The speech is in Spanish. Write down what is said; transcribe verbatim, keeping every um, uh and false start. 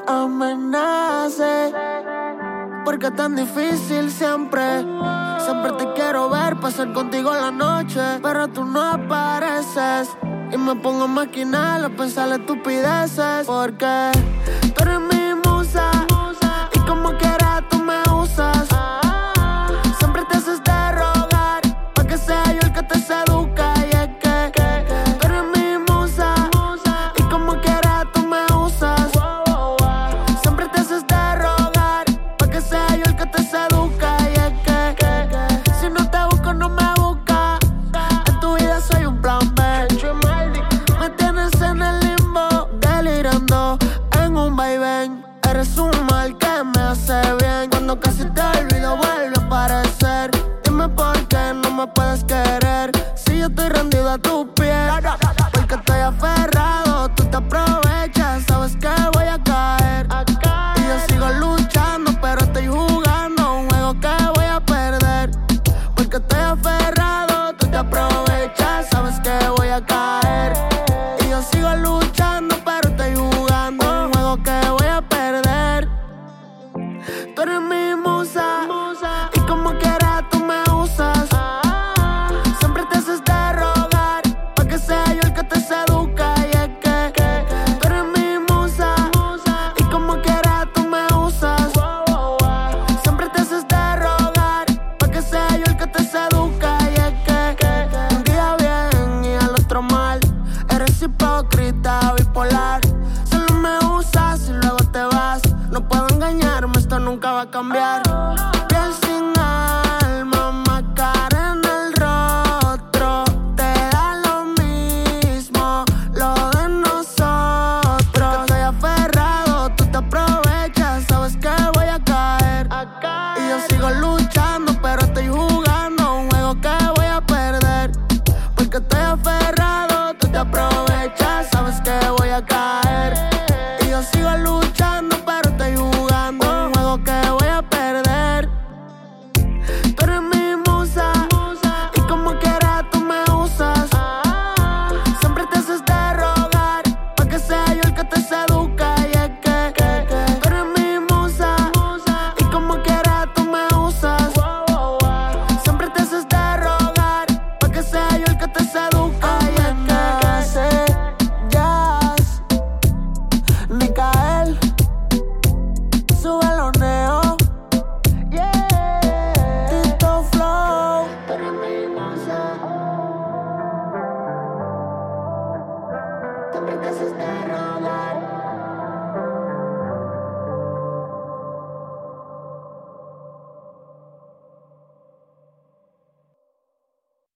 amenace. Porque es tan difícil siempre. Siempre te quiero ver, pasar contigo la noche, pero tú no apareces. Y me pongo a maquinar, a pensar estupideces. Porque tú eres mi musa, y como quieras tú me usas. Siempre te haces de rogar, pa' que sea yo el que te seduzca. Y es que, que, que tú eres mi musa, y como quieras tú me usas. Siempre te haces de rogar, pa' que sea yo el que te seduzca. Y es que, que, que si no te busco, no me busca. En tu vida soy un plan B. Me tienes en el limbo, delirando en un vaivén. Eres un mal que me hace bien. Cuando casi te olvido vuelve a aparecer. Dime por qué no me puedes querer si yo estoy rendido a tus pies.